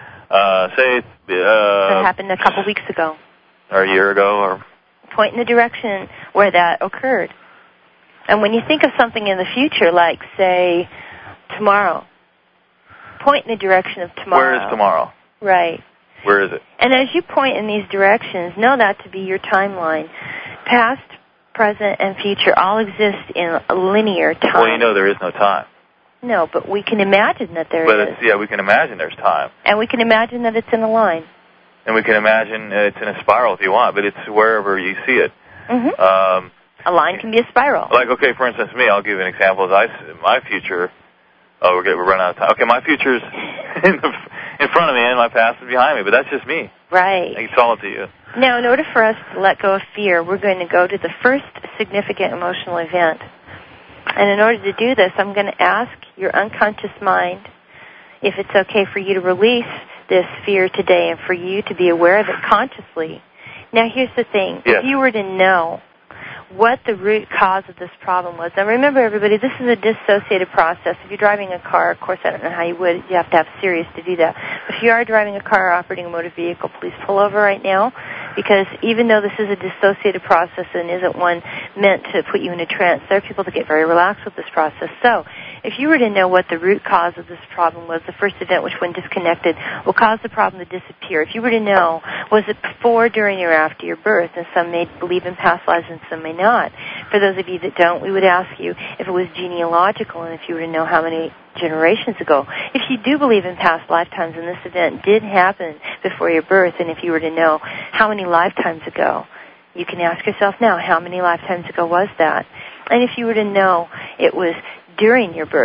that happened a couple weeks ago. Or a year ago. Or point in the direction where that occurred. And when you think of something in the future, like, say, tomorrow, point in the direction of tomorrow. Where is tomorrow? Right. Where is it? And as you point in these directions, know that to be your timeline. Past, present, and future all exist in a linear time. Well, you know there is no time. No, but we can imagine that there is. But we can imagine there's time. And we can imagine that it's in a line. And we can imagine it's in a spiral if you want, but it's wherever you see it. Mm-hmm. A line can be a spiral. Like, okay, for instance, me, I'll give you an example. My future, we're running out of time. Okay, my future's in front of me and my past is behind me, but that's just me. Right. It's all up to you. Now, in order for us to let go of fear, we're going to go to the first significant emotional event. And in order to do this, I'm going to ask your unconscious mind if it's okay for you to release this fear today and for you to be aware of it consciously. Now, here's the thing. Yes. If you were to know what the root cause of this problem was. Now, remember, everybody, this is a dissociated process. If you're driving a car, of course, I don't know how you would. You have to have serious to do that. But if you are driving a car or operating a motor vehicle, please pull over right now, because even though this is a dissociated process and isn't one meant to put you in a trance, there are people that get very relaxed with this process. So if you were to know what the root cause of this problem was, the first event, which when disconnected, will cause the problem to disappear. If you were to know, was it before, during, or after your birth? And some may believe in past lives and some may not. For those of you that don't, we would ask you if it was genealogical and if you were to know how many generations ago. If you do believe in past lifetimes and this event did happen before your birth, and if you were to know how many lifetimes ago, you can ask yourself now, how many lifetimes ago was that? And if you were to know it was during your birth,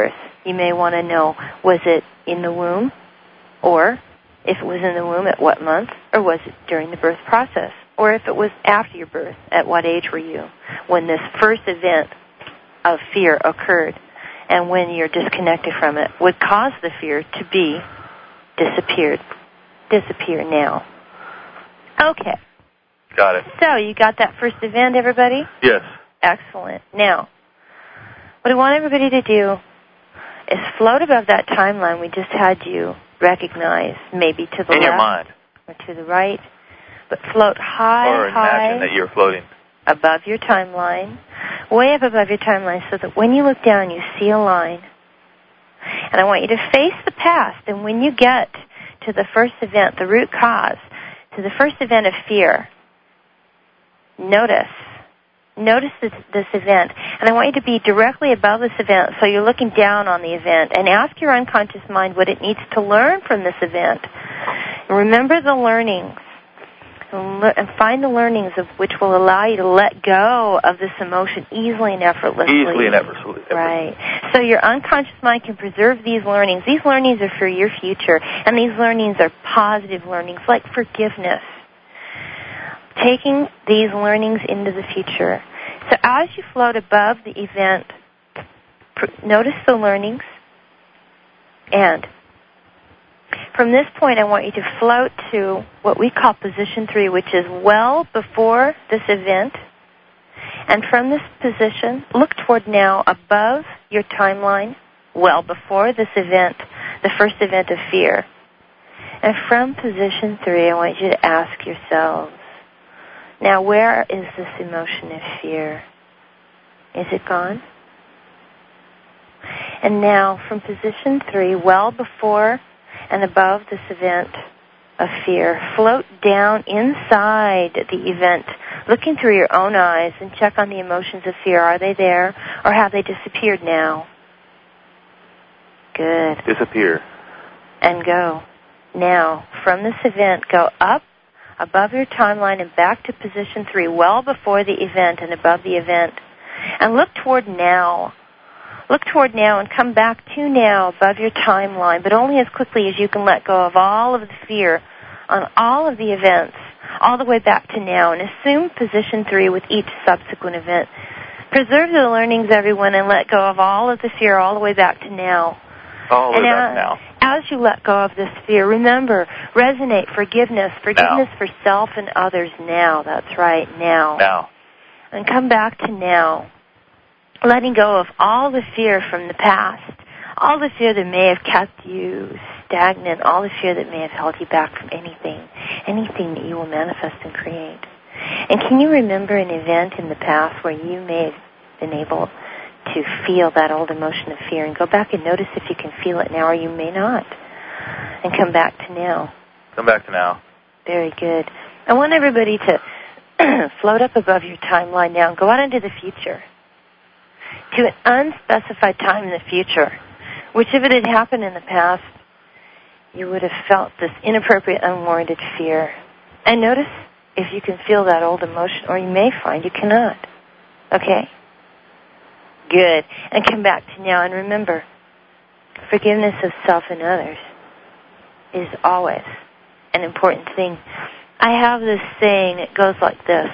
you may want to know, was it in the womb? Or, if it was in the womb, at what month? Or was it during the birth process? Or if it was after your birth, at what age were you when this first event of fear occurred? And when you're disconnected from it, would cause the fear to be disappear now. Okay. Got it. So, you got that first event, everybody? Yes. Excellent. Now, what I want everybody to do is float above that timeline we just had you recognize, maybe to the left. In your mind. Or to the right. But float high, or imagine that you're floating. Above your timeline, way up above your timeline, so that when you look down, you see a line. And I want you to face the past, and when you get to the first event, the root cause, to the first event of fear, notice this event. And I want you to be directly above this event, so you're looking down on the event, and ask your unconscious mind what it needs to learn from this event. And remember the learnings. And find the learnings of which will allow you to let go of this emotion easily and effortlessly. Easily and effortlessly. Right. So your unconscious mind can preserve these learnings. These learnings are for your future, and these learnings are positive learnings, like forgiveness. Taking these learnings into the future. So as you float above the event, notice the learnings, and from this point, I want you to float to what we call position 3, which is well before this event. And from this position, look toward now above your timeline, well before this event, the first event of fear. And from position 3, I want you to ask yourselves, now where is this emotion of fear? Is it gone? And now from position 3, well before and above this event of fear, float down inside the event, looking through your own eyes, and check on the emotions of fear. Are they there, or have they disappeared now? Good. Disappear. And go. Now, from this event, go up above your timeline and back to position 3, well before the event and above the event. And look toward now. Look toward now and come back to now above your timeline, but only as quickly as you can let go of all of the fear on all of the events, all the way back to now, and assume position 3 with each subsequent event. Preserve the learnings, everyone, and let go of all of the fear all the way back to now. All the way back to now. As you let go of this fear, remember, resonate forgiveness now. For self and others now. That's right, now. Now. And come back to now. Letting go of all the fear from the past, all the fear that may have kept you stagnant, all the fear that may have held you back from anything that you will manifest and create. And can you remember an event in the past where you may have been able to feel that old emotion of fear, and go back and notice if you can feel it now, or you may not, and come back to now. Come back to now. Very good. I want everybody to float up above your timeline now and go out into the future, to an unspecified time in the future, which if it had happened in the past, you would have felt this inappropriate, unwarranted fear. And notice if you can feel that old emotion, or you may find you cannot. Okay? Good. And come back to now, and remember, forgiveness of self and others is always an important thing. I have this saying, it goes like this.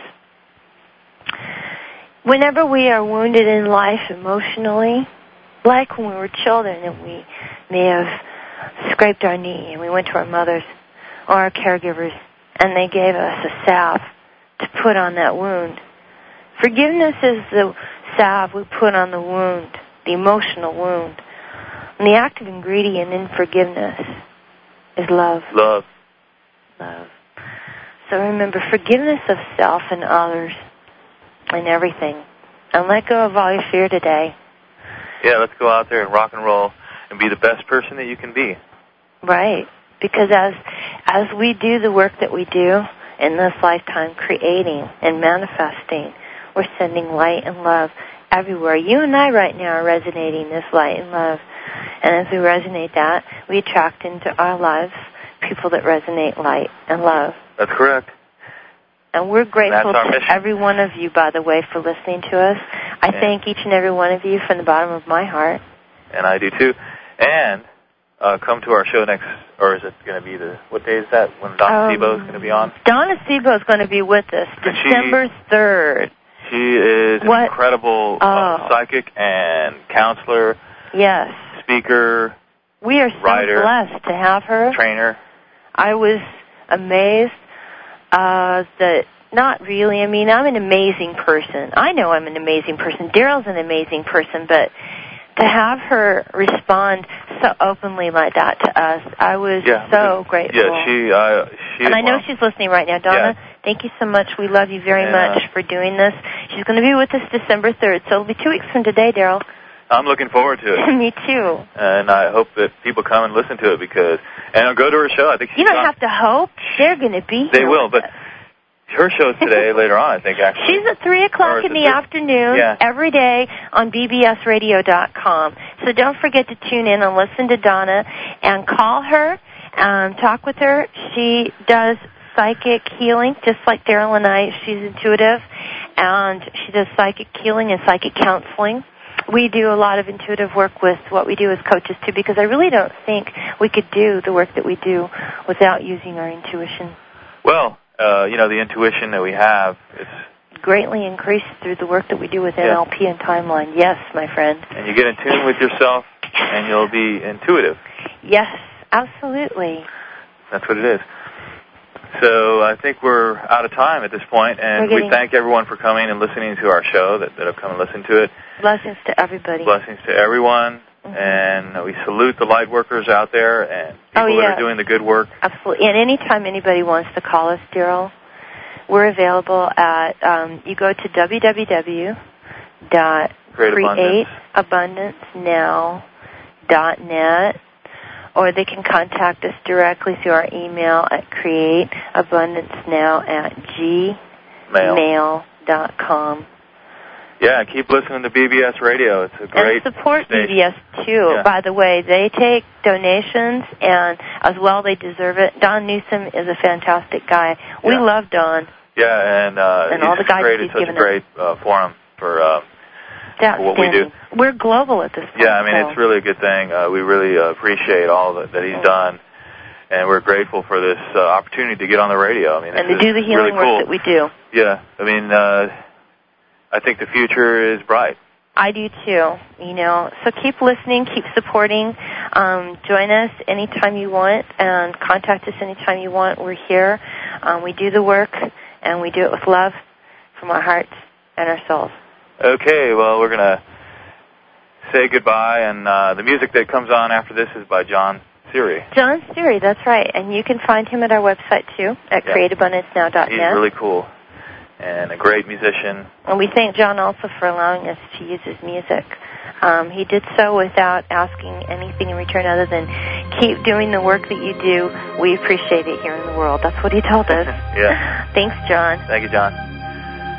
Whenever we are wounded in life emotionally, like when we were children and we may have scraped our knee and we went to our mothers or our caregivers and they gave us a salve to put on that wound. Forgiveness is the salve we put on the wound, the emotional wound. And the active ingredient in forgiveness is love. Love. Love. So remember, forgiveness of self and others and everything. And let go of all your fear today. Yeah, let's go out there and rock and roll and be the best person that you can be. Right. Because as we do the work that we do in this lifetime, creating and manifesting, we're sending light and love everywhere. You and I right now are resonating this light and love. And as we resonate that, we attract into our lives people that resonate light and love. That's correct. And we're grateful to every one of you, by the way, for listening to us. I thank each and every one of you from the bottom of my heart. And I do too. And come to our show next, or is it going to be what day is that, when Donna Sebo is going to be on? Donna Sebo is going to be with us, December 3rd. She is an incredible psychic and counselor. Yes. Speaker. We are so blessed to have her. Trainer. I was amazed that not really. I mean, I'm an amazing person. I know I'm an amazing person. Daryl's an amazing person, but to have her respond so openly like that to us, I was so grateful. Yeah, she and I know she's listening right now. Donna, thank you so much. We love you very much for doing this. She's going to be with us December 3rd, so it'll be 2 weeks from today, Daryl. I'm looking forward to it. Me too. And I hope that people come and listen to it and I'll go to her show. I think you don't have to hope. They're going to be here. They will, but her show's today later on, I think, actually. She's at 3 o'clock in the afternoon every day on bbsradio.com. So don't forget to tune in and listen to Donna and call her, talk with her. She does psychic healing, just like Daryl and I. She's intuitive, and she does psychic healing and psychic counseling. We do a lot of intuitive work with what we do as coaches, too, because I really don't think we could do the work that we do without using our intuition. Well, the intuition that we have, it's greatly increased through the work that we do with NLP and Timeline. Yes, my friend. And you get in tune with yourself, and you'll be intuitive. Yes, absolutely. That's what it is. So I think we're out of time at this point, and we thank everyone for coming and listening to our show that have come and listened to it. Blessings to everybody. Blessings to everyone. Mm-hmm. And we salute the light workers out there and people that are doing the good work. Absolutely. And anytime anybody wants to call us, Daryl, we're available at, you go to www.createabundancenow.net, or they can contact us directly through our email at createabundancenow@gmail.com. Yeah, keep listening to BBS Radio. It's a great And support station. BBS, too. Yeah. By the way, they take donations, and as well they deserve it. Don Newsom is a fantastic guy. We love Don. Yeah, and all the guys created such a great forum for what we do. We're global at this point. Yeah, I mean, it's really a good thing. We really appreciate all that he's done, and we're grateful for this opportunity to get on the radio. I mean, and to do the healing work that we do. Yeah, I mean, I think the future is bright. I do too, So keep listening, keep supporting. Join us anytime you want, and contact us anytime you want. We're here. We do the work, and we do it with love from our hearts and our souls. Okay, well, we're going to say goodbye, and the music that comes on after this is by John Siri. John Siri, that's right. And you can find him at our website, too, at createabundancenow.net. He's really cool and a great musician. And we thank John also for allowing us to use his music. He did so without asking anything in return other than keep doing the work that you do. We appreciate it here in the world. That's what he told us. Yeah. Thanks, John. Thank you, John.